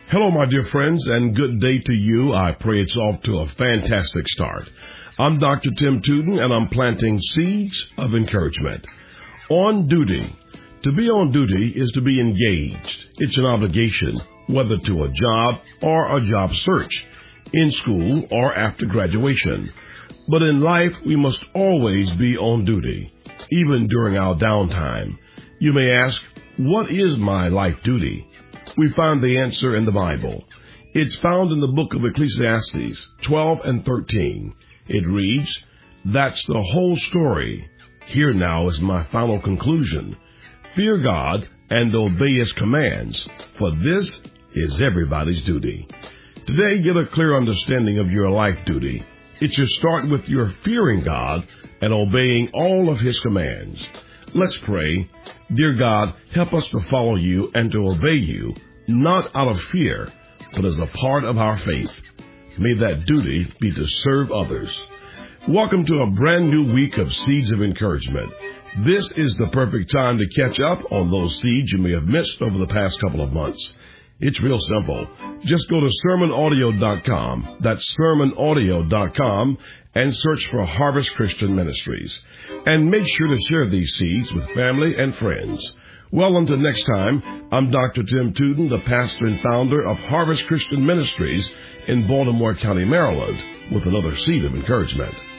Hello, my dear friends, and good day to you. I pray it's off to a fantastic start. I'm Dr. Tim Tootin, and I'm planting seeds of encouragement. On duty. To be on duty is to be engaged. It's an obligation, whether to a job or a job search, in school or after graduation. But in life, we must always be on duty, even during our downtime. You may ask, what is my life duty? We find the answer in the Bible. It's found in the book of Ecclesiastes 12 and 13. It reads, "That's the whole story. Here now is my final conclusion. Fear God and obey His commands, for this is everybody's duty." Today, get a clear understanding of your life duty. It should start with your fearing God and obeying all of His commands. Let's pray. Dear God, help us to follow you and to obey you, not out of fear, but as a part of our faith. May that duty be to serve others. Welcome to a brand new week of Seeds of Encouragement. This is the perfect time to catch up on those seeds you may have missed over the past couple of months. It's real simple. Just go to sermonaudio.com. That's sermonaudio.com and search for Harvest Christian Ministries. And make sure to share these seeds with family and friends. Well, until next time, I'm Dr. Tim Tootin, the pastor and founder of Harvest Christian Ministries in Baltimore County, Maryland, with another seed of encouragement.